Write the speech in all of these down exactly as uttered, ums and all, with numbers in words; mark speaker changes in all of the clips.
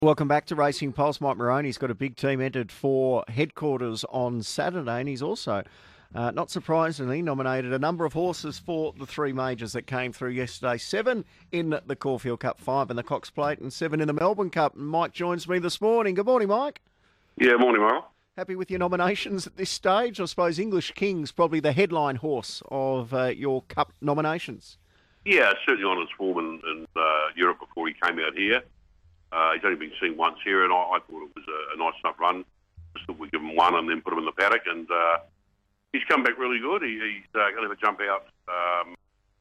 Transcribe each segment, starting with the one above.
Speaker 1: Welcome back to Racing Pulse. Mike Moroney's got a big team entered for headquarters on Saturday, and he's also, uh, not surprisingly, nominated a number of horses for the three majors that came through yesterday. Seven in the Caulfield Cup, five in the Cox Plate, and seven in the Melbourne Cup. And Mike joins me this morning. Good morning, Mike.
Speaker 2: Yeah, morning, Marl.
Speaker 1: Happy with your nominations at this stage? I suppose English King's probably the headline horse of uh, your Cup nominations.
Speaker 2: Yeah, certainly on his form in, in uh, Europe before he came out here. Uh, he's only been seen once here, and I, I thought it was a, a nice enough run. Just thought we'd give him one and then put him in the paddock, and uh, he's come back really good. He, he's uh, going to have a jump out um,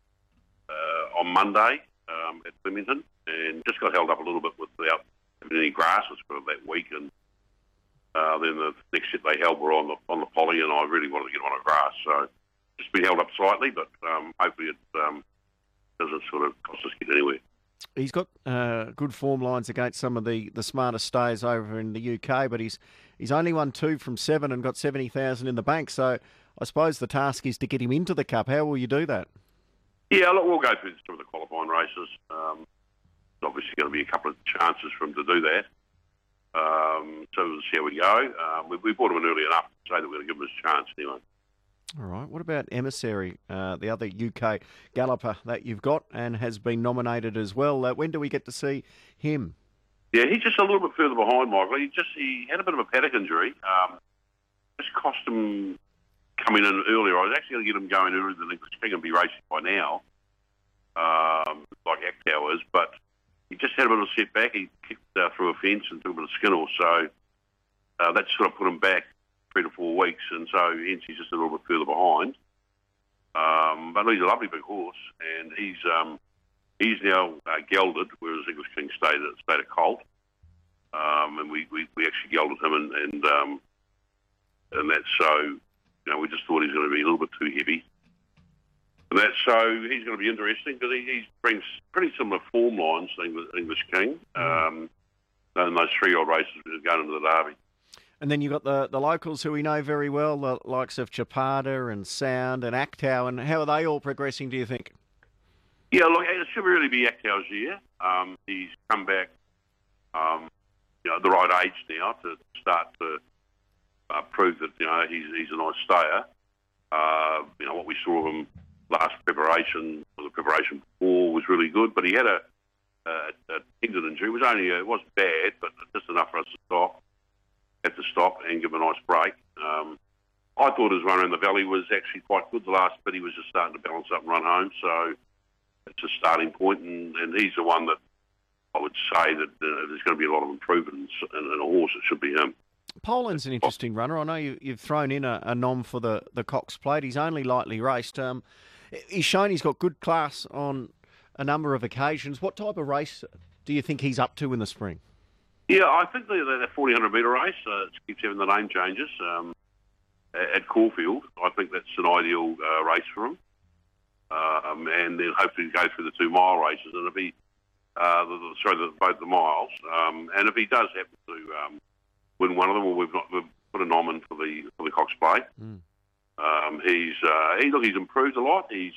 Speaker 2: uh, on Monday um, at Flemington, and just got held up a little bit without having any grasses for that week. And uh, then the next set they held were on the on the poly, and I really wanted to get him on a grass, so just been held up slightly, but um, hopefully it um, doesn't sort of cost us get anywhere.
Speaker 1: He's got uh, good form lines against some of the, the smarter stayers over in the U K, but he's he's only won two from seven and got seventy thousand in the bank. So I suppose the task is to get him into the Cup. How will you do that?
Speaker 2: Yeah, look, we'll go through some of the qualifying races. Um, there's obviously going to be a couple of chances for him to do that. Um, so we'll see how we go. Um, we, we brought him in early enough to say that we're going to give him his chance anyway.
Speaker 1: All right. What about Emissary, uh, the other U K galloper that you've got and has been nominated as well? Uh, when do we get to see him?
Speaker 2: Yeah, he's just a little bit further behind, Michael. He just he had a bit of a paddock injury. Um, just cost him coming in earlier. I was actually going to get him going earlier than English King and be racing by now, um, like Actow is, but he just had a bit of a setback. He kicked uh, through a fence and took a bit of skin off, so uh, that sort of put him back three to four weeks, and so hence he's just a little bit further behind. Um, but he's a lovely big horse, and he's um, he's now uh, gelded, whereas English King stayed at, stayed at Colt. Um, and we, we, we actually gelded him, and and, um, and that's so, you know, we just thought he's going to be a little bit too heavy. And that's so, he's going to be interesting, because he, he brings pretty similar form lines to English, English King, um, in those three-year-old races going into the Derby.
Speaker 1: And then you've got the, the locals who we know very well, the likes of Chapada and Sound and Actow, and how are they all progressing, do you think?
Speaker 2: Yeah, look, it should really be Actow's year. Um, he's come back, um, you know, at the right age now to start to uh, prove that, you know, he's, he's a nice stayer. Uh, you know, what we saw of him last preparation, or the preparation before, was really good, but he had a, a, a tendon injury. It was only, a, it wasn't bad, but just enough for us to stop. Had to stop and give him a nice break. Um, I thought his run around the valley was actually quite good. The last bit he was just starting to balance up and run home, so it's a starting point, and, and he's the one that I would say that uh, there's going to be a lot of improvement in, in a horse. It should be him.
Speaker 1: Poland's an interesting runner. I know you, you've thrown in a, a nom for the, the Cox Plate. He's only lightly raced. Um, he's shown he's got good class on a number of occasions. What type of race do you think he's up to in the spring?
Speaker 2: Yeah, I think the, the forty hundred metre race uh, keeps having the name changes um, at Caulfield. I think that's an ideal uh, race for him. Um, and then hopefully go through the two mile races, and if he, uh, the, the, sorry, the, both the miles. Um, and if he does happen to um, win one of them, well, we've not we've put a nom in for the for the Cox Plate. Mm. Um, he's uh, he look he's improved a lot. He's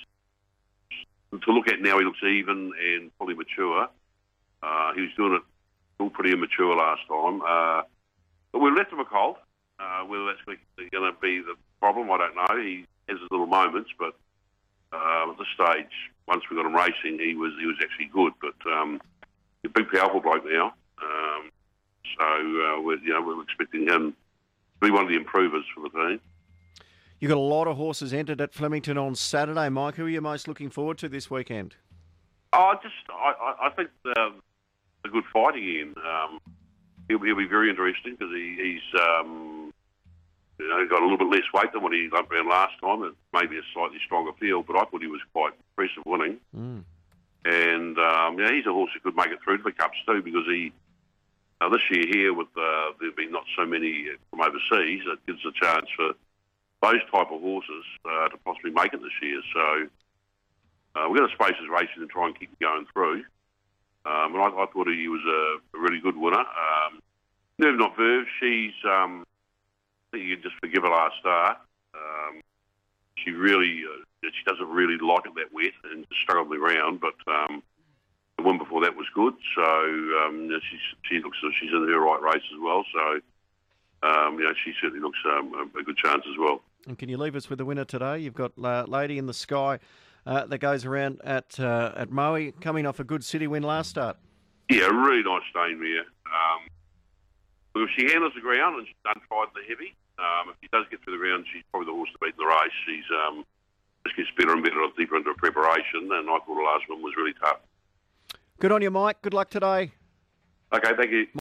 Speaker 2: to look at now. He looks even and fully mature. Uh, he was doing it all pretty immature last time. Uh, but we left him a colt. Uh, whether that's going to be the problem, I don't know. He has his little moments, but uh, at this stage, once we got him racing, he was he was actually good. But um, he's a big, powerful bloke now. Um, so uh, we're you know we're expecting him to be one of the improvers for the team.
Speaker 1: You've got a lot of horses entered at Flemington on Saturday, Mike. Who are you most looking forward to this weekend?
Speaker 2: Oh, just I, I think the, a good fight again. Um, he'll, he'll be very interesting because he, he's um, you know got a little bit less weight than what he lumped around last time. It may be a slightly stronger field, but I thought he was quite impressive winning. Mm. And um, yeah, he's a horse who could make it through to the Cups too, because he uh, this year here with uh, there've been not so many from overseas. It gives a chance for those type of horses uh, to possibly make it this year. So uh, we're going to space his races and try and keep going through. Um, and I, I thought he was a, a really good winner. Um, Nerve Not Verve, she's, um, I think you can just forgive her last start. Um, she really, uh, she doesn't really like it that wet and struggled the ground, but um, the one before that was good. So um, she she looks she's in her right race as well. So um, you know, she certainly looks um, a good chance as well.
Speaker 1: And can you leave us with the winner today? You've got uh, Lady in the Sky uh, that goes around at uh, at Moe, coming off a good city win last start.
Speaker 2: Yeah, really nice staying there. Um, if she handles the ground and she's done fight in the heavy, um, if she does get through the round, she's probably the horse to beat in the race. She's um, just gets better and better, deeper into her preparation, and I thought the last one was really tough.
Speaker 1: Good on you, Mike. Good luck today.
Speaker 2: Okay, thank you.